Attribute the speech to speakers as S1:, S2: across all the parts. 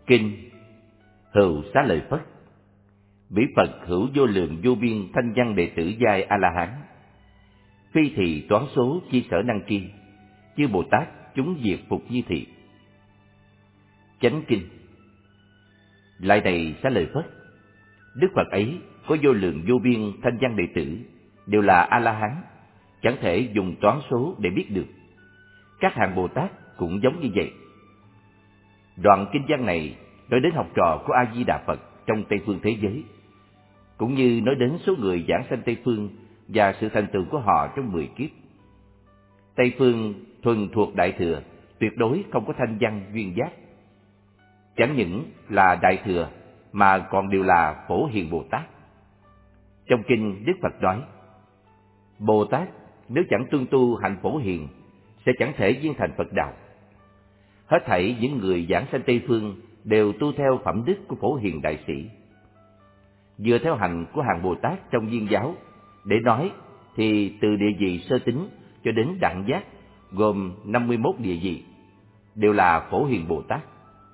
S1: Kinh Hữu Xá Lợi Phất. Bỉ Phật hữu vô lượng vô biên thanh văn đệ tử giai A-la-hán. Phi thị toán số chi sở năng tri, chư Bồ Tát chúng diệt phục như thị. Chánh Kinh. Lại này Xá Lợi Phất, Đức Phật ấy có vô lượng vô biên thanh văn đệ tử, đều là A-la-hán, chẳng thể dùng toán số để biết được. Các hàng Bồ Tát cũng giống như vậy. Đoạn kinh văn này nói đến học trò của A-di-đà Phật trong Tây Phương thế giới, cũng như nói đến số người giảng sanh Tây Phương và sự thành tựu của họ trong 10 kiếp. Tây Phương thuần thuộc Đại Thừa, tuyệt đối không có thanh văn duyên giác. Chẳng những là Đại Thừa mà còn đều là Phổ Hiền Bồ Tát. Trong kinh Đức Phật nói, Bồ Tát nếu chẳng tuân tu hạnh Phổ Hiền sẽ chẳng thể viên thành Phật đạo. Hết thảy những người giảng sanh Tây Phương đều tu theo phẩm đức của Phổ Hiền Đại Sĩ. Dựa theo hành của hàng Bồ Tát trong Viên giáo để nói thì từ địa vị sơ tính cho đến đẳng giác gồm 51 địa vị, đều là Phổ Hiền Bồ Tát.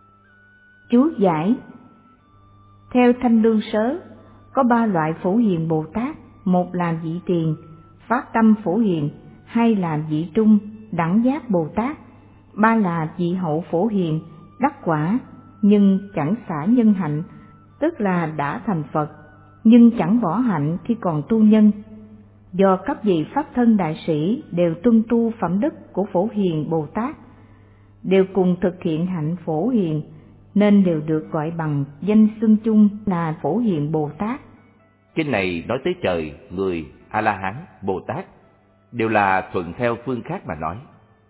S2: Chú giải: theo Thanh Lương Sớ, có 3 loại Phổ Hiền Bồ Tát: một là vị tiền, phát tâm Phổ Hiền; hai là vị trung, đẳng giác Bồ Tát; ba là vị hậu Phổ Hiền, đắc quả nhưng chẳng xả nhân hạnh, tức là đã thành Phật nhưng chẳng bỏ hạnh khi còn tu nhân. Do các vị pháp thân đại sĩ đều tuân tu phẩm đức của Phổ Hiền Bồ Tát, đều cùng thực hiện hạnh Phổ Hiền, nên đều được gọi bằng danh xưng chung là Phổ Hiền Bồ Tát.
S1: Kinh này nói tới trời, người, A-la-hán, Bồ Tát đều là thuận theo phương khác mà nói.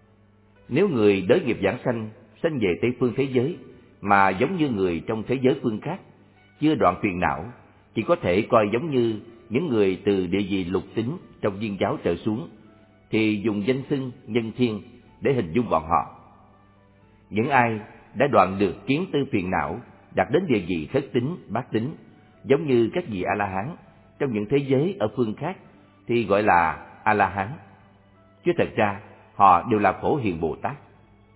S1: Nếu người đới nghiệp giảng sanh, sanh về Tây Phương thế giới mà giống như người trong thế giới phương khác, chưa đoạn phiền não, chỉ có thể coi giống như những người từ địa vị lục tính trong Viên giáo trở xuống, thì dùng danh xưng nhân thiên để hình dung bọn họ. Những ai đã đoạn được kiến tư phiền não, đạt đến địa vị thất tính, bát tính, giống như các vị A-la-hán trong những thế giới ở phương khác, thì gọi là A-la-hán, chứ thật ra họ đều là Phổ Hiền Bồ Tát.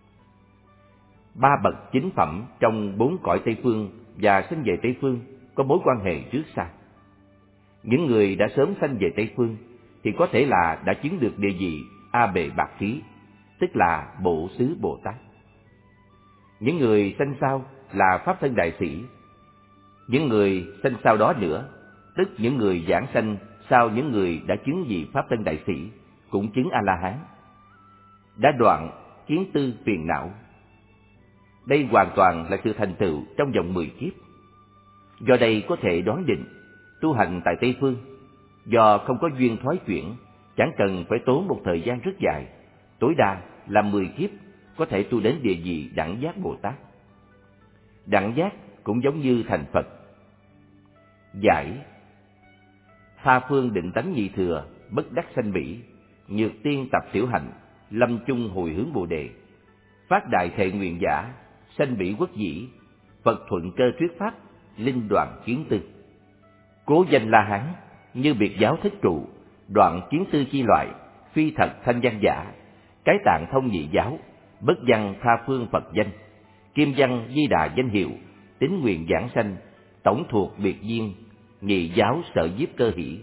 S1: 3 bậc chính phẩm trong 4 cõi Tây Phương và sanh về Tây Phương có mối quan hệ trước sau. Những người đã sớm sanh về Tây Phương thì có thể là đã chứng được địa vị A Bệ Bạc Khí, tức là Bộ Xứ Bồ Tát. Những người sanh sau là Pháp Thân Đại Sĩ. Những người sanh sau đó nữa, tức những người giảng sanh sau những người đã chứng vị Pháp Thân Đại Sĩ, cũng chứng A-la-hán, đã đoạn kiến tư phiền não. Đây hoàn toàn là sự thành tựu trong vòng 10 kiếp. Do đây có thể đoán định, tu hành tại Tây Phương, do không có duyên thoái chuyển, chẳng cần phải tốn một thời gian rất dài, tối đa là 10 kiếp có thể tu đến địa vị đẳng giác Bồ Tát. Đẳng giác cũng giống như thành Phật. Giải: tha phương định tánh nhị thừa, bất đắc sanh bỉ, nhược tiên tập tiểu hạnh, lâm chung hồi hướng Bồ đề, phát đại thệ nguyện giả, sanh bỉ quốc dĩ, Phật thuận cơ thuyết pháp, linh đoạn kiến tư. Cố danh La Hán, như biệt giáo thích trụ, đoạn kiến tư chi loại, phi thật thanh văn giả, cái tạng thông nhị giáo, bất văn tha phương Phật danh, kim văn Di Đà danh hiệu, tín nguyện giảng sanh, tổng thuộc biệt duyên, nhị giáo sở nhiếp cơ hỷ.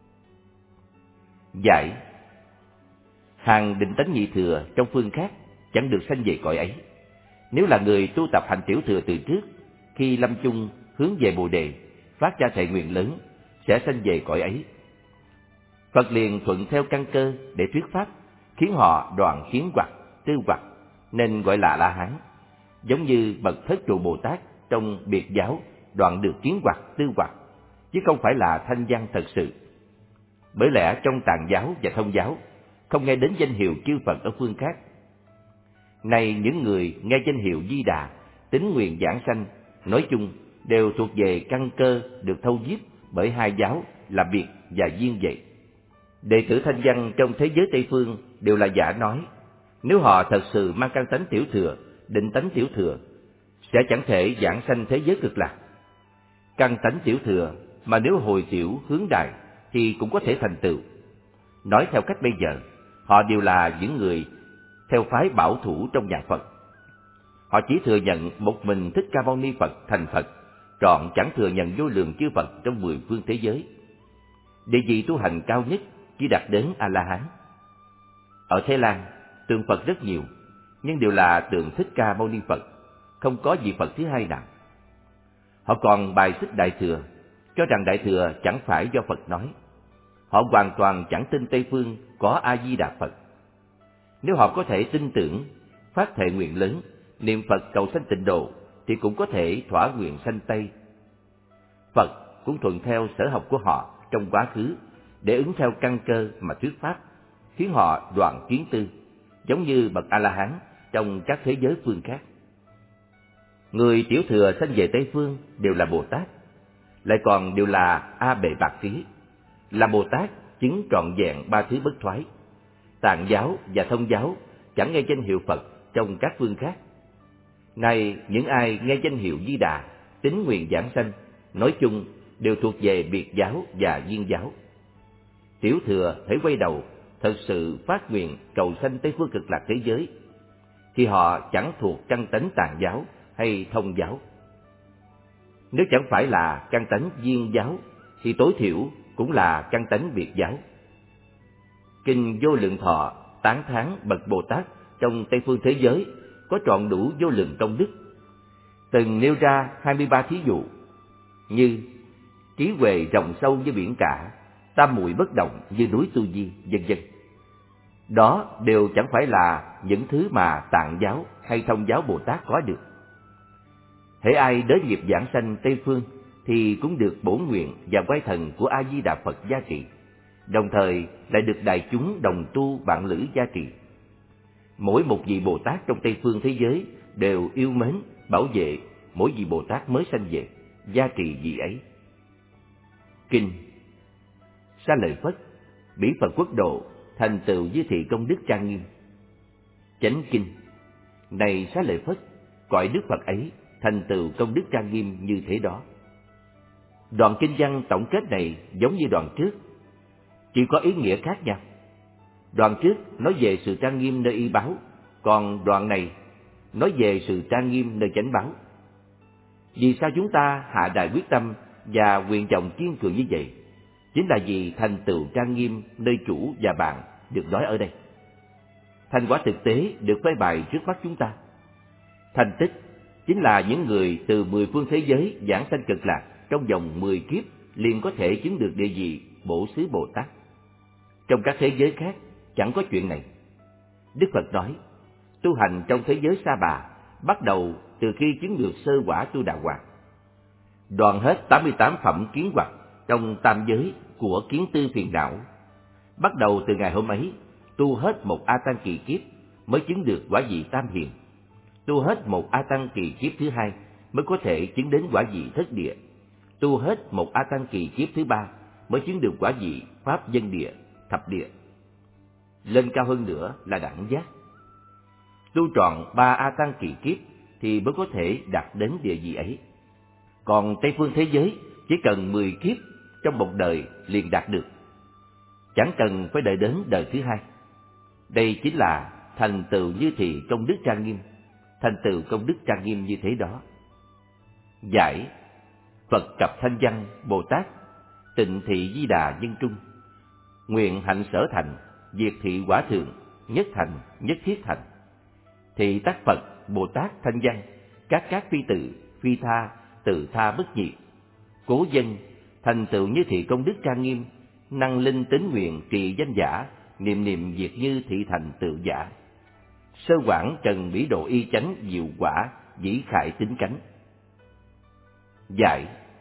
S1: Giải: hàng định tánh nhị thừa trong phương khác chẳng được sanh về cõi ấy. Nếu là người tu tập hành tiểu thừa từ trước, khi lâm chung hướng về Bồ đề, phát ra thệ nguyện lớn, sẽ sanh về cõi ấy. Phật liền thuận theo căn cơ để thuyết pháp, khiến họ đoạn kiến hoặc, tư hoặc, nên gọi là La-hán. Giống như bậc Thất Trụ Bồ Tát trong biệt giáo đoạn được kiến hoặc, tư hoặc, chứ không phải là thanh văn thật sự. Bởi lẽ trong Tạng giáo và Thông giáo không nghe đến danh hiệu chư Phật ở phương khác. Này những người nghe danh hiệu Di Đà, tín nguyện giảng sanh, nói chung đều thuộc về căn cơ được thâu nhiếp bởi hai giáo là biệt và duyên vậy. Đệ tử thanh văn trong thế giới Tây Phương đều là giả nói, nếu họ thật sự mang căn tánh tiểu thừa, định tánh tiểu thừa, sẽ chẳng thể giảng sanh thế giới cực lạc. Căn tánh tiểu thừa mà nếu hồi tiểu hướng đại thì cũng có thể thành tựu. Nói theo cách bây giờ, họ đều là những người theo phái bảo thủ trong nhà Phật. Họ chỉ thừa nhận một mình Thích Ca Mâu Ni Phật thành Phật, trọn chẳng thừa nhận vô lượng chư Phật trong 10 phương thế giới. Địa vị tu hành cao nhất chỉ đạt đến A-la-hán. Ở Thái Lan, tượng Phật rất nhiều, nhưng đều là tượng Thích Ca Mâu Ni Phật, không có vị Phật thứ hai nào. Họ còn bài xích Đại Thừa, cho rằng Đại Thừa chẳng phải do Phật nói. Họ hoàn toàn chẳng tin Tây Phương có A-di-đà Phật. Nếu họ có thể tin tưởng, phát thệ nguyện lớn, niệm Phật cầu sanh tịnh độ, thì cũng có thể thỏa nguyện sanh Tây. Phật cũng thuận theo sở học của họ trong quá khứ, để ứng theo căn cơ mà thuyết pháp, khiến họ đoạn kiến tư, giống như bậc A-la-hán trong các thế giới phương khác. Người tiểu thừa sanh về Tây Phương đều là Bồ Tát, lại còn đều là A Bệ Bạc Trí, là Bồ Tát chứng trọn vẹn ba thứ bất thoái. Tạng giáo và Thông giáo chẳng nghe danh hiệu Phật trong các phương khác. Nay những ai nghe danh hiệu Di Đà, tín nguyện giảng sanh, nói chung đều thuộc về biệt giáo và viên giáo. Tiểu thừa thể quay đầu, thật sự phát nguyện cầu sanh Tây Phương Cực Lạc thế giới, thì họ chẳng thuộc căn tánh Tạng giáo hay Thông giáo. Nếu chẳng phải là căn tánh viên giáo, thì tối thiểu cũng là căn tánh biệt giáo. Kinh Vô Lượng Thọ tán thán bậc Bồ Tát trong Tây Phương thế giới có trọn đủ vô lượng công đức, từng nêu ra 23 thí dụ như trí huệ rộng sâu như biển cả, tam muội bất động như núi Tu Di, vân vân. Đó đều chẳng phải là những thứ mà Tạng giáo hay Thông giáo Bồ Tát có được. Hễ ai đới nghiệp giảng sanh Tây Phương thì cũng được bổn nguyện và quay thần của A Di Đà Phật gia trị, đồng thời lại được đại chúng đồng tu bạn lữ gia trì. Mỗi một vị Bồ Tát trong Tây Phương thế giới đều yêu mến, bảo vệ mỗi vị Bồ Tát mới sanh về, gia trì vị ấy. Kinh Xá Lợi Phất, bỉ Phật quốc độ, thành tựu Như Thị công đức trang nghiêm. Chánh kinh. Này Xá Lợi Phất, cõi Đức Phật ấy thành tựu công đức trang nghiêm như thế đó. Đoạn kinh văn tổng kết này giống như đoạn trước, chỉ có ý nghĩa khác nhau. Đoạn trước nói về sự trang nghiêm nơi y báo, còn đoạn này nói về sự trang nghiêm nơi chánh báo. Vì sao chúng ta hạ đại quyết tâm và nguyện vọng kiên cường như vậy? Chính là vì thành tựu trang nghiêm nơi chủ và bạn được nói ở đây. Thành quả thực tế được phơi bày trước mắt chúng ta. Thành tích chính là những người từ 10 phương thế giới giảng sanh Cực Lạc trong vòng 10 kiếp liền có thể chứng được địa vị Bổ Xứ Bồ Tát. Trong các thế giới khác chẳng có chuyện này. Đức Phật nói, tu hành trong thế giới Sa Bà bắt đầu từ khi chứng được sơ quả Tu Đà Hoàng, đoạn hết 88 phẩm kiến hoặc trong tam giới của kiến tư phiền não. Bắt đầu từ ngày hôm ấy, tu hết một A Tăng kỳ kiếp mới chứng được quả vị Tam Hiền. Tu hết một A Tăng kỳ kiếp thứ hai mới có thể chứng đến quả vị Thất Địa. Tu hết một A Tăng kỳ kiếp thứ ba mới chứng được quả vị Pháp Dân Địa, Thập Địa. Lên cao hơn nữa là đẳng giác. Tu trọn 3 A Tăng kỳ kiếp thì mới có thể đạt đến địa vị ấy. Còn Tây Phương thế giới chỉ cần 10 kiếp trong một đời liền đạt được, chẳng cần phải đợi đến đời thứ hai. Đây chính là thành tựu Như Thị công đức trang nghiêm, thành tựu công đức trang nghiêm như thế đó. Giải Phật cập thanh văn Bồ Tát, tịnh thị Di Đà nhân trung, nguyện hạnh sở thành, diệt thị quả thượng, nhất thành, nhất thiết thành. Thị tác Phật, Bồ Tát thanh văn, các phi tự, phi tha, tự tha bất diệt. Cố dân, thành tựu Như Thị công đức trang nghiêm, năng linh tín nguyện trì danh giả, niệm niệm diệt như thị thành tự giả. Sơ quảng trần bỉ độ y chánh diệu quả, dĩ khải tính cánh. Giải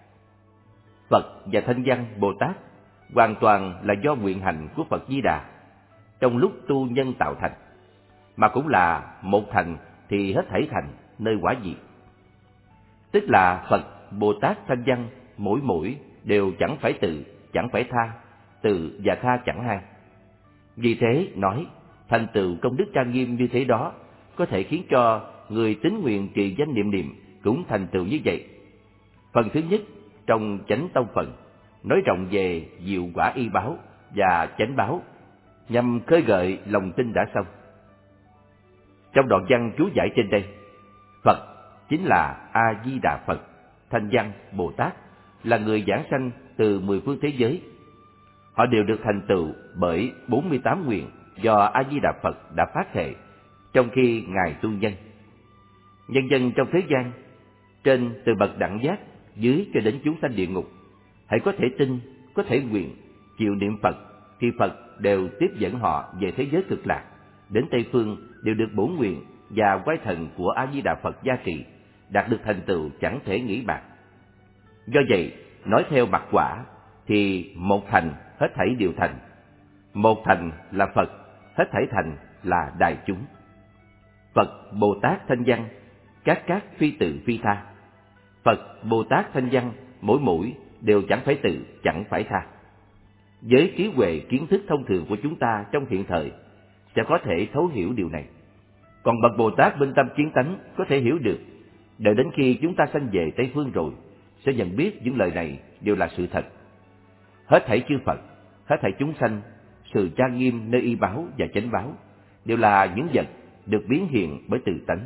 S1: Phật và thanh văn Bồ Tát hoàn toàn là do nguyện hành của Phật Di Đà trong lúc tu nhân tạo thành, mà cũng là một thành thì hết thảy thành nơi quả vị. Tức là Phật, Bồ Tát, thanh văn mỗi đều chẳng phải tự, chẳng phải tha, tự và tha chẳng hai. Vì thế nói thành tựu công đức trang nghiêm như thế đó có thể khiến cho người tín nguyện trì danh niệm niệm cũng thành tựu như vậy. Phần thứ nhất trong chánh tông phần nói rộng về diệu quả y báo và chánh báo, nhằm khơi gợi lòng tin đã xong. Trong đoạn văn chú giải trên đây, Phật chính là A-di-đà Phật, Thanh Văn, Bồ Tát, là người giảng sanh từ 10 phương thế giới. Họ đều được thành tựu bởi 48 nguyện do A-di-đà Phật đã phát thệ, trong khi Ngài tu nhân. Nhân dân trong thế gian, trên từ bậc đẳng giác, dưới cho đến chúng sanh địa ngục, hãy có thể tin, có thể nguyện, chịu niệm Phật, thì Phật đều tiếp dẫn họ về thế giới cực lạc. Đến Tây Phương đều được bổn nguyện và quái thần của A-di-đà Phật gia trì, đạt được thành tựu chẳng thể nghĩ bạc. Do vậy, nói theo mặt quả, thì một thành hết thảy đều thành. Một thành là Phật, hết thảy thành là đại chúng. Phật, Bồ Tát, Thanh Văn, các phi tự phi tha. Phật, Bồ Tát, Thanh Văn, mỗi đều chẳng phải tự, chẳng phải tha. Với trí huệ kiến thức thông thường của chúng ta trong hiện thời, sẽ có thể thấu hiểu điều này. Còn bậc Bồ Tát bên tâm kiến tánh có thể hiểu được. Đợi đến khi chúng ta sanh về Tây Phương rồi, sẽ nhận biết những lời này đều là sự thật. Hết thảy chư Phật, hết thảy chúng sanh, sự trang nghiêm nơi y báo và chánh báo, đều là những vật được biến hiện bởi tự tánh.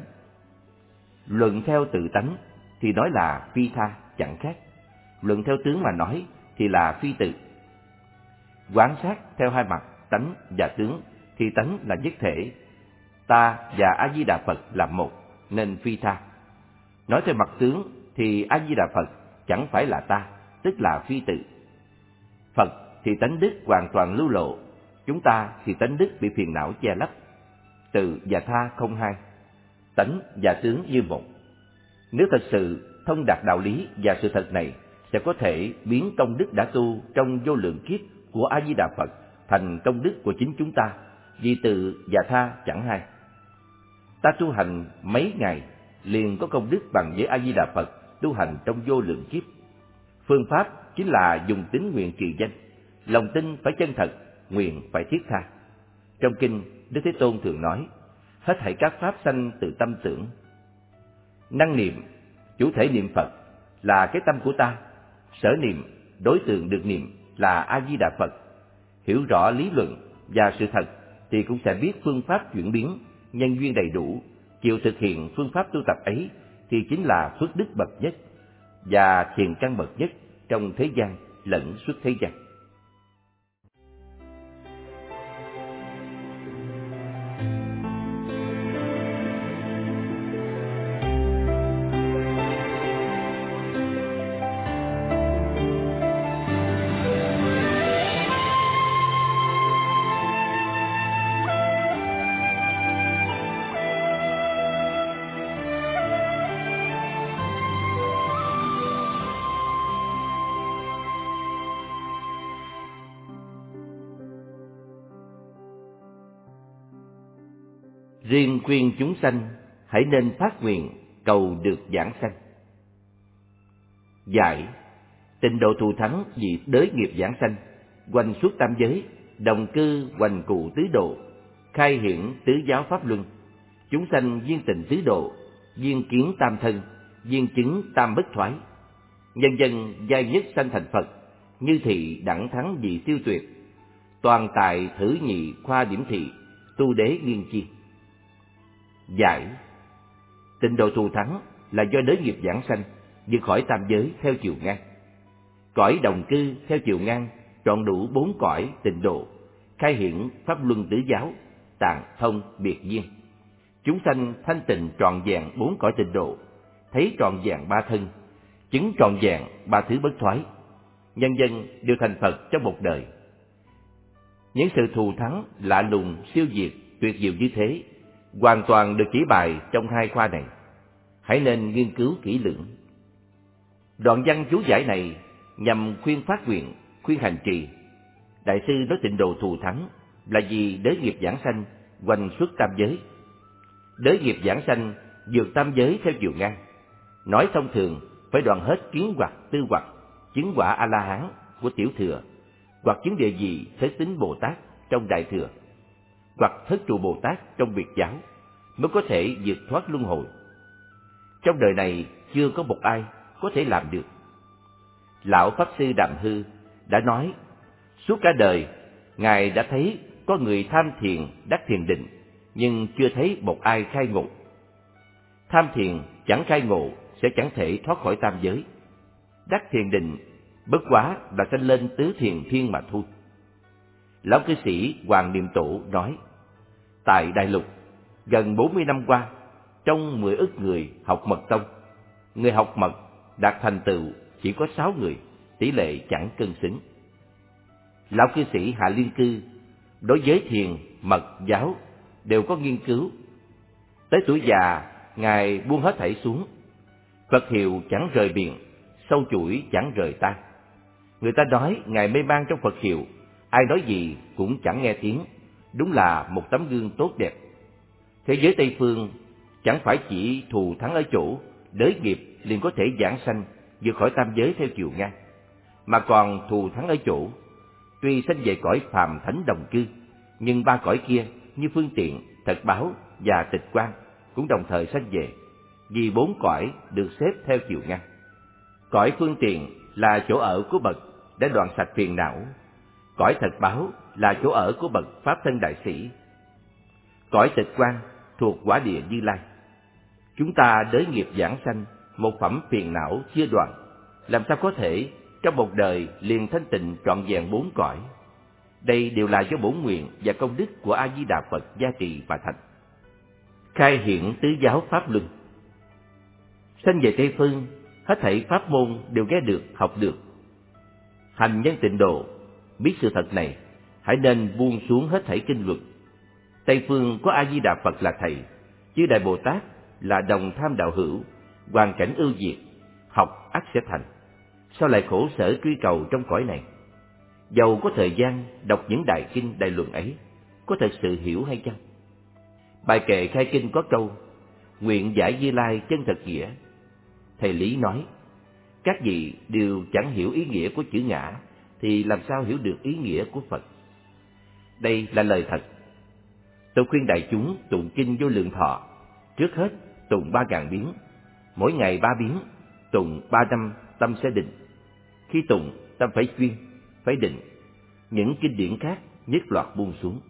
S1: Luận theo tự tánh thì nói là phi tha, chẳng khác. Luận theo tướng mà nói thì là phi tự. Quán sát theo hai mặt tánh và tướng thì tánh là nhất thể, ta và A-di-đà Phật là một, nên phi tha. Nói theo mặt tướng thì A-di-đà Phật chẳng phải là ta, tức là phi tự. Phật thì tánh đức hoàn toàn lưu lộ, chúng ta thì tánh đức bị phiền não che lấp. Tự và tha không hai, tánh và tướng như một. Nếu thật sự thông đạt đạo lý và sự thật này, sẽ có thể biến công đức đã tu trong vô lượng kiếp của A-di-đà Phật thành công đức của chính chúng ta, vì tự và tha chẳng hai. Ta tu hành mấy ngày liền có công đức bằng với A-di-đà Phật tu hành trong vô lượng kiếp. Phương pháp chính là dùng tín nguyện trì danh, lòng tin phải chân thật, nguyện phải thiết tha. Trong kinh, Đức Thế Tôn thường nói, hết thảy các pháp sanh từ tâm tưởng. Năng niệm, chủ thể niệm Phật là cái tâm của ta, sở niệm, đối tượng được niệm là A-di-đà Phật. Hiểu rõ lý luận và sự thật thì cũng sẽ biết phương pháp chuyển biến, nhân duyên đầy đủ. Chịu thực hiện phương pháp tu tập ấy thì chính là phước đức bậc nhất và thiền căn bậc nhất trong thế gian lẫn suốt thế gian. Riêng khuyên chúng sanh hãy nên phát nguyện cầu được giảng sanh. Giải: tịnh độ thù thắng vì đới nghiệp giảng sanh, hoành suốt tam giới, đồng cư hoành cụ tứ độ, khai hiển tứ giáo pháp luân. Chúng sanh duyên tình tứ độ, duyên kiến tam thân, duyên chứng tam bất thoái. Nhân dân giai nhất sanh thành Phật, như thị đẳng thắng vị siêu tuyệt. Toàn tại thử nhị khoa điểm thị, tu đế nghiên chi. Giải: tịnh độ thù thắng là do đới nghiệp giảng sanh, vượt khỏi tam giới theo chiều ngang. Cõi đồng cư theo chiều ngang trọn đủ 4 cõi tịnh độ, khai hiển pháp luân tứ giáo, tạng thông biệt duyên. Chúng sanh thanh tịnh trọn vẹn 4 cõi tịnh độ, thấy trọn vẹn 3 thân, chứng trọn vẹn 3 thứ bất thoái. Nhân dân đều thành Phật trong một đời. Những sự thù thắng lạ lùng siêu việt tuyệt diệu như thế hoàn toàn được chỉ bày trong 2 khoa này. Hãy nên nghiên cứu kỹ lưỡng. Đoạn văn chú giải này nhằm khuyên phát nguyện, khuyên hành trì. Đại sư nói tịnh độ thù thắng là vì đới nghiệp giảng sanh hoành xuất tam giới. Đới nghiệp giảng sanh vượt tam giới theo chiều ngang. Nói thông thường phải đoạn hết kiến hoặc tư hoặc, chứng quả A-la-hán của tiểu thừa, hoặc chứng địa vị thế tín Bồ Tát trong đại thừa, hoặc thất trụ Bồ Tát trong biệt giáo, mới có thể vượt thoát luân hồi. Trong đời này chưa có một ai có thể làm được. Lão Pháp Sư Đàm Hư đã nói, suốt cả đời Ngài đã thấy có người tham thiền đắc thiền định, nhưng chưa thấy một ai khai ngộ. Tham thiền chẳng khai ngộ sẽ chẳng thể thoát khỏi tam giới. Đắc thiền định bất quá là sanh lên tứ thiền thiên mà thôi. Lão cư sĩ Hoàng Niệm Tổ nói, tại Đại Lục, gần 40 năm qua, trong 10 ức người học mật tông, người học mật đạt thành tựu chỉ có 6 người, tỷ lệ chẳng cân xứng. Lão cư sĩ Hạ Liên Cư đối với thiền, mật, giáo đều có nghiên cứu. Tới tuổi già, Ngài buông hết thảy xuống. Phật hiệu chẳng rời miệng, sâu chuỗi chẳng rời tai. Người ta nói Ngài mê man trong Phật hiệu, ai nói gì cũng chẳng nghe tiếng, đúng là một tấm gương tốt đẹp. Thế giới Tây Phương chẳng phải chỉ thù thắng ở chỗ đới nghiệp liền có thể giảng sanh vượt khỏi tam giới theo chiều ngang, mà còn thù thắng ở chỗ tuy sanh về cõi phàm thánh đồng cư, nhưng ba cõi kia như phương tiện, thật báo và tịch quan cũng đồng thời sanh về, vì 4 cõi được xếp theo chiều ngang. Cõi phương tiện là chỗ ở của bậc đã đoạn sạch phiền não. Cõi thật báo là chỗ ở của bậc pháp thân đại sĩ. Cõi tịch quan thuộc quả địa Như Lai. Chúng ta đới nghiệp giảng sanh, một phẩm phiền não chưa đoạn, làm sao có thể trong một đời liền thanh tịnh trọn vẹn 4 cõi. Đây đều là do bổn nguyện và công đức của A Di Đà Phật gia trì mà thành. Khai hiển tứ giáo pháp luân. Sanh về Tây Phương, hết thảy pháp môn đều nghe được, học được. Hành nhân tịnh độ, biết sự thật này, hãy nên buông xuống hết thảy kinh luật. Tây Phương có A Di Đà Phật là thầy, chư Đại Bồ Tát là đồng tham đạo hữu, hoàn cảnh ưu việt, học ắt sẽ thành. Sao lại khổ sở truy cầu trong cõi này? Dầu có thời gian đọc những đại kinh đại luận ấy, có thật sự hiểu hay chăng? Bài kệ khai kinh có câu, nguyện giải Như Lai chân thật nghĩa. Thầy Lý nói, các vị đều chẳng hiểu ý nghĩa của chữ ngã, thì làm sao hiểu được ý nghĩa của Phật? Đây là lời thật. Tôi khuyên đại chúng tụng kinh Vô Lượng Thọ, trước hết tụng 3000 biến, mỗi ngày 3 biến, tụng 3 năm tâm sẽ định. Khi tụng, tâm phải chuyên, phải định. Những kinh điển khác nhất loạt buông xuống.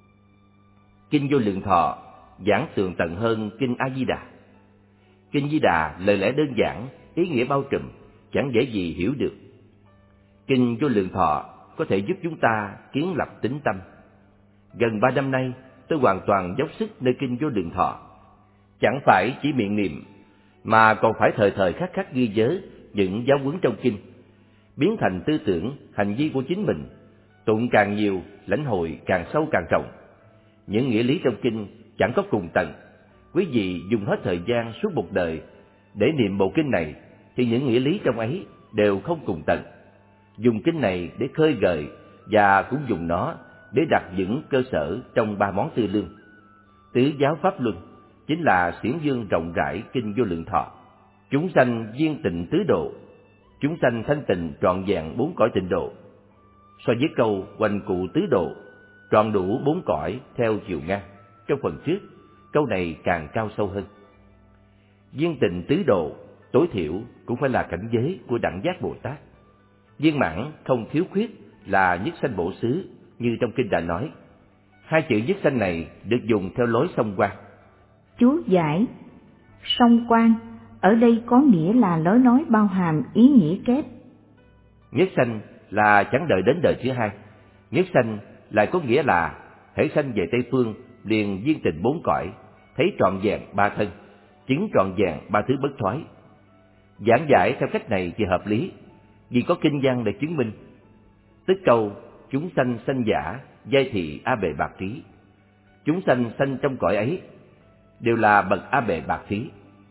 S1: Kinh Vô Lượng Thọ giảng tường tận hơn kinh A Di Đà. Kinh Di Đà lời lẽ đơn giản, ý nghĩa bao trùm, chẳng dễ gì hiểu được. Kinh Vô Lượng Thọ có thể giúp chúng ta kiến lập tín tâm. Gần 3 năm nay, tôi hoàn toàn dốc sức nơi kinh Vô Lượng Thọ. Chẳng phải chỉ miệng niệm, mà còn phải thời thời khắc khắc ghi nhớ những giáo huấn trong kinh, biến thành tư tưởng, hành vi của chính mình. Tụng càng nhiều, lãnh hội càng sâu càng rộng. Những nghĩa lý trong kinh chẳng có cùng tận. Quý vị dùng hết thời gian suốt một đời để niệm bộ kinh này, thì những nghĩa lý trong ấy đều không cùng tận. Dùng kinh này để khơi gợi và cũng dùng nó để đặt vững cơ sở trong 3 món tư lương. Tứ giáo pháp luân chính là xiển dương rộng rãi kinh Vô Lượng Thọ. Chúng sanh viên tịnh tứ độ, chúng sanh thanh tịnh trọn vẹn 4 cõi tịnh độ. So với câu hoành cụ tứ độ, trọn đủ 4 cõi theo chiều ngang, trong phần trước, câu này càng cao sâu hơn. Viên tịnh tứ độ tối thiểu cũng phải là cảnh giới của đẳng giác Bồ Tát. Viên mãn không thiếu khuyết là nhất sanh bổ xứ, như trong kinh đã nói. 2 chữ nhất sanh này được dùng theo lối song quan.
S2: Chú giải: song quan ở đây có nghĩa là lối nói bao hàm ý nghĩa kép.
S1: Nhất sanh là chẳng đợi đến đời thứ hai. Nhất sanh lại có nghĩa là hễ sanh về Tây Phương liền viên tịnh 4 cõi, thấy trọn vẹn 3 thân, chứng trọn vẹn 3 thứ bất thoái. Giảng giải theo cách này thì hợp lý, vì có kinh văn để chứng minh. Tức câu chúng sanh sanh giả, giai thị A Bệ Bạc Trí. Chúng sanh sanh trong cõi ấy đều là bậc A Bệ Bạc Trí,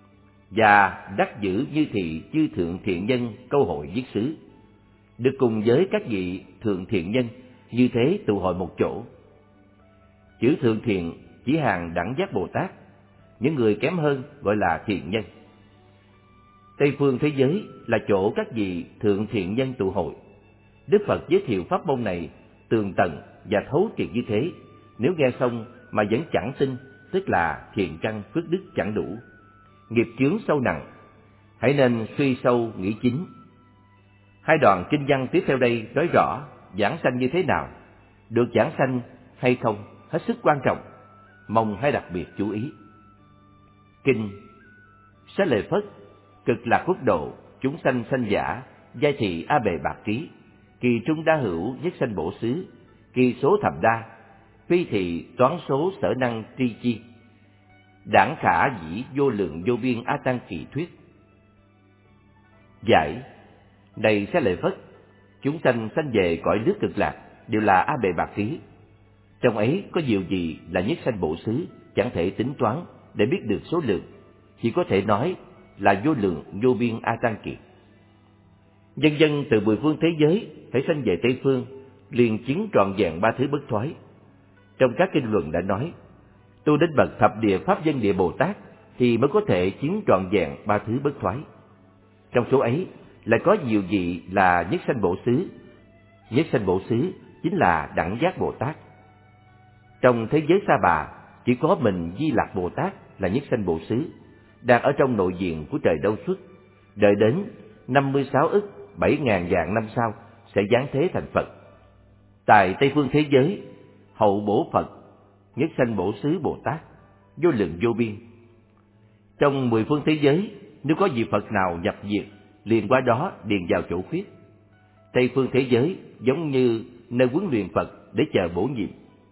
S1: và đắc giữ như thị chư thượng thiện nhân câu hội viết xứ, được cùng với các vị thượng thiện nhân như thế tụ hội một chỗ. Chữ thượng thiện chỉ hàng đẳng giác Bồ Tát, những người kém hơn gọi là thiện nhân. Tây phương thế giới là chỗ các vị thượng thiện nhân tụ hội. Đức Phật giới thiệu pháp môn này tường tận và thấu triệt như thế, nếu nghe xong mà vẫn chẳng tin, tức là thiện căn phước đức chẳng đủ, nghiệp chướng sâu nặng. Hãy nên suy sâu nghĩ chính. 2 đoạn kinh văn tiếp theo đây nói rõ giảng sanh như thế nào, được giảng sanh hay không hết sức quan trọng, mong hãy đặc biệt chú ý. Kinh Xá lợi Phất, cực lạc quốc độ, chúng sanh sanh giả, giai thị A Bệ Bạc Trí, kỳ trung đa hữu, nhất sanh bổ xứ, kỳ số thập đa, phi thị toán số sở năng tri chi, đảng khả dĩ vô lượng vô biên A Tăng Kỳ thuyết. Giải: này Xá lợi Phất, chúng sanh sanh về cõi nước cực lạc đều là A Bệ Bạc Trí. Trong ấy có nhiều gì là nhất sanh bổ xứ, chẳng thể tính toán để biết được số lượng, chỉ có thể nói là vô lượng vô biên A Tăng Kiệt. Dân dân từ mười phương thế giới phải sanh về Tây phương, liền chứng trọn vẹn ba thứ bất thoái. Trong các kinh luận đã nói, tu đến bậc thập địa pháp dân địa Bồ Tát thì mới có thể chứng trọn vẹn ba thứ bất thoái. Trong số ấy lại có nhiều vị là nhất sanh bổ xứ. Nhất sanh bổ xứ chính là đẳng giác Bồ Tát. Trong thế giới Sa Bà, chỉ có mình Di Lặc Bồ Tát là nhất sanh bổ xứ, đang ở trong nội diện của trời Đâu Xuất, đợi đến 56 ức 7.000 vạn năm sau sẽ giáng thế thành Phật. Tại Tây phương thế giới, hậu bổ Phật, nhất sanh bổ xứ Bồ Tát, vô lượng vô biên. Trong mười phương thế giới, nếu có vị Phật nào nhập diệt, liền qua đó điền vào chỗ khuyết. Tây phương thế giới giống như nơi huấn luyện Phật để chờ bổ nhiệm.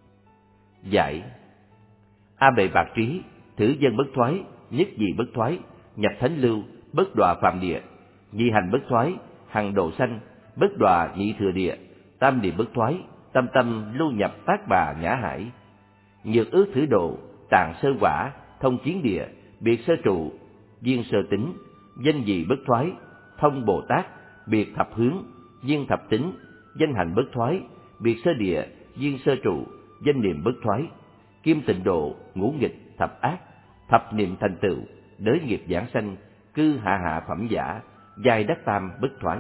S1: Giải: A Bệ Bạc Trí, thử dân bất thoái, nhất dị bất thoái, nhập thánh lưu, bất đọa phạm địa, nhị hành bất thoái, hằng độ sanh, bất đọa nhị thừa địa, tam niệm bất thoái, tâm tâm lưu nhập tác bà nhã hải, nhược ước thử độ, tạng sơ quả, thông chiến địa, biệt sơ trụ, viên sơ tính, danh dị bất thoái, thông Bồ Tát, biệt thập hướng, viên thập tính, danh hành bất thoái, biệt sơ địa, viên sơ trụ, danh niệm bất thoái, kim tịnh độ, ngũ nghịch, thập ác, thập niệm thành tựu, đới nghiệp giảng sanh, cư hạ hạ phẩm giả, giai đắc tam bất thoái.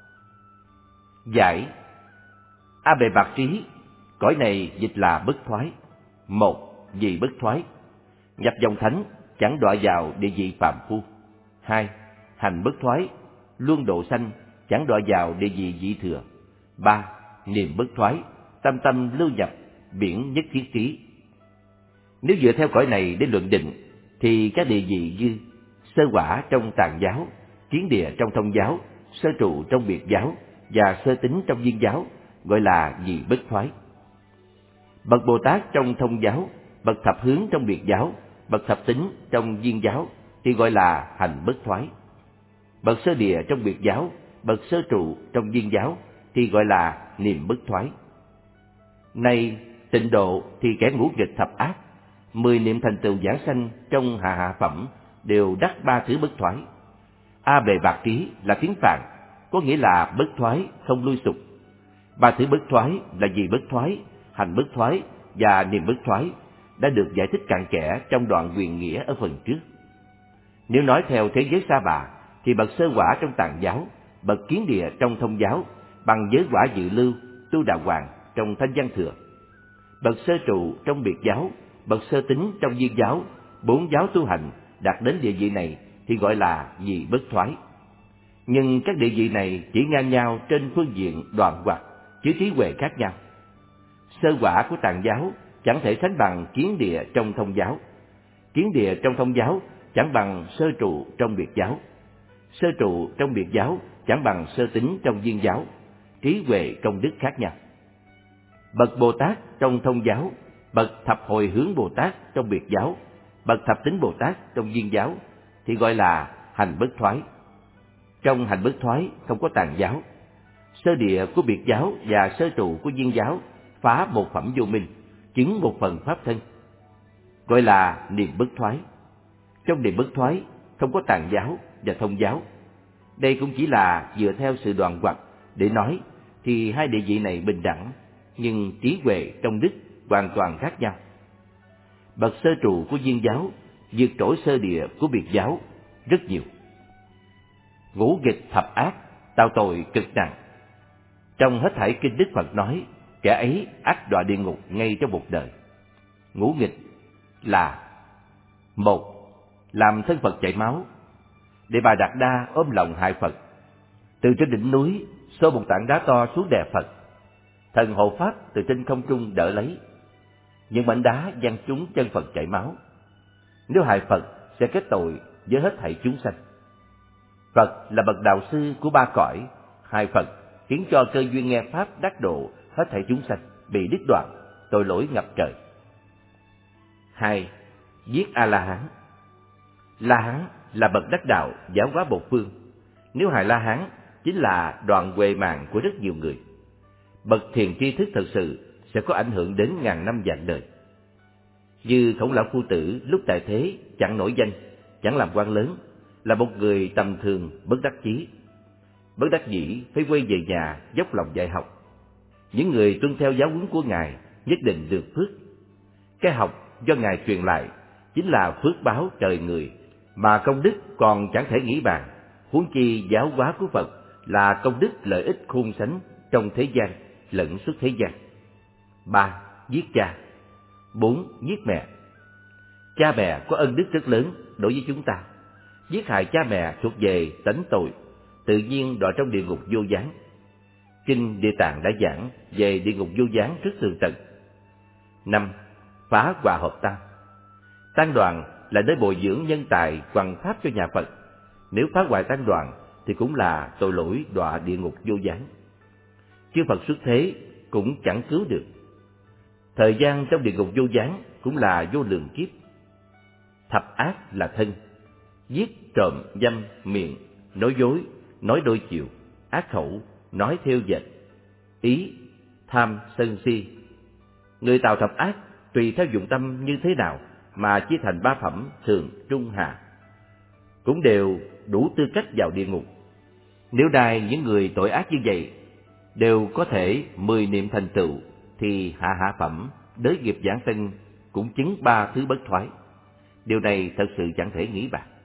S1: Giải: A Bệ Bạc Trí, cõi này dịch là bất thoái. Một, vị bất thoái, nhập dòng thánh, chẳng đọa vào địa vị phàm phu. Hai, hành bất thoái, luân độ sanh, chẳng đọa vào địa vị vị thừa. Ba, niệm bất thoái, tâm tâm lưu nhập biển nhất thiết trí. Nếu dựa theo cõi này để luận định, thì các địa vị như sơ quả trong tạng giáo, kiến địa trong thông giáo, sơ trụ trong biệt giáo và sơ tính trong viên giáo gọi là vị bất thoái. Bậc Bồ Tát trong thông giáo, bậc thập hướng trong biệt giáo, bậc thập tính trong viên giáo thì gọi là hành bất thoái. Bậc sơ địa trong biệt giáo, bậc sơ trụ trong viên giáo thì gọi là niệm bất thoái. Này tịnh độ thì kẻ ngũ nghịch thập ác, 10 niệm thành tựu giảng sanh trong hạ hạ phẩm đều đắc ba thứ bất thoái. A Bệ Bạc Trí là tiếng Phạn, có nghĩa là bất thoái, không lui sụp. Ba thứ bất thoái là gì bất thoái, hành bất thoái và niệm bất thoái đã được giải thích cặn kẽ trong đoạn quyền nghĩa ở phần trước. Nếu nói theo thế giới Sa Bà thì bậc sơ quả trong tạng giáo, bậc kiến địa trong thông giáo bằng giới quả dự lưu, tu đạo hoàng trong thanh văn thừa. Bậc sơ trụ trong biệt giáo, bậc sơ tính trong viên giáo, 4 giáo tu hành đạt đến địa vị này thì gọi là vị bất thoái. Nhưng các địa vị này chỉ ngang nhau trên phương diện đoạn hoặc, chứ trí huệ khác nhau. Sơ quả của tạng giáo chẳng thể sánh bằng kiến địa trong thông giáo. Kiến địa trong thông giáo chẳng bằng sơ trụ trong biệt giáo. Sơ trụ trong biệt giáo chẳng bằng sơ tính trong viên giáo. Trí huệ công đức khác nhau. Bậc Bồ Tát trong thông giáo, bậc thập hồi hướng Bồ Tát trong biệt giáo, bậc thập tính Bồ Tát trong viên giáo thì gọi là hành bất thoái. Trong hành bất thoái không có tạng giáo. Sơ địa của biệt giáo và sơ trụ của viên giáo phá một phẩm vô minh, chứng một phần pháp thân, gọi là niệm bất thoái. Trong niệm bất thoái không có tạng giáo và thông giáo. Đây cũng chỉ là dựa theo sự đoạn hoặc để nói thì hai địa vị này bình đẳng, nhưng trí huệ trong đức hoàn toàn khác nhau. Bậc sơ trụ của viên giáo vượt trội sơ địa của biệt giáo rất nhiều. Ngũ nghịch thập ác, tạo tội cực nặng. Trong hết thảy kinh Đức Phật nói, kẻ ấy ắt đọa địa ngục ngay trong một đời. Ngũ nghịch là: một, làm thân Phật chảy máu. Để Bà Đạt Đa ôm lòng hại Phật, từ trên đỉnh núi xô một tảng đá to xuống đè Phật. Thần hộ pháp từ trên không trung đỡ lấy, những mảnh đá văng trúng chân Phật chảy máu. Nếu hại Phật sẽ kết tội với hết thảy chúng sanh. Phật là bậc đạo sư của ba cõi, hai Phật khiến cho cơ duyên nghe pháp đắc độ hết thảy chúng sanh bị đứt đoạn, tội lỗi ngập trời. 2. Giết A-la-hán. La-hán là bậc đắc đạo giáo hóa một phương. Nếu hại La-hán chính là đoạn huệ mạng của rất nhiều người. Bậc thiền tri thức thật sự sẽ có ảnh hưởng đến ngàn năm vạn đời. Như Khổng Lão Phu Tử lúc tại thế chẳng nổi danh, chẳng làm quan lớn, là một người tầm thường bất đắc chí. Bất đắc dĩ phải quay về nhà dốc lòng dạy học. Những người tuân theo giáo huấn của Ngài nhất định được phước. Cái học do Ngài truyền lại chính là phước báo trời người, mà công đức còn chẳng thể nghĩ bàn. Huống chi giáo hóa của Phật là công đức lợi ích khôn sánh trong thế gian lẫn suốt thế gian. 3. Giết cha. 4. Giết mẹ. Cha mẹ có ân đức rất lớn đối với chúng ta. Giết hại cha mẹ thuộc về tánh tội, tự nhiên đọa trong địa ngục vô gián. Kinh Địa Tạng đã giảng về địa ngục vô gián rất tường tận. 5. Phá hòa hợp tăng. Tăng đoàn là nơi bồi dưỡng nhân tài hoằng pháp cho nhà Phật. Nếu phá hoại tăng đoàn thì cũng là tội lỗi đọa địa ngục vô gián. Chư Phật xuất thế cũng chẳng cứu được. Thời gian trong địa ngục vô gián cũng là vô lượng kiếp. Thập ác là thân: giết, trộm, dâm, miệng, nói dối, nói đôi chiều, ác khẩu, nói theo dệt, ý, tham, sân si. Người tạo thập ác tùy theo dụng tâm như thế nào mà chia thành ba phẩm thường, trung, hạ, cũng đều đủ tư cách vào địa ngục. Nếu đài những người tội ác như vậy đều có thể 10 niệm thành tựu, thì hạ phẩm đới nghiệp giảng sanh cũng chứng 3 thứ bất thoái. Điều này thật sự chẳng thể nghĩ bàn.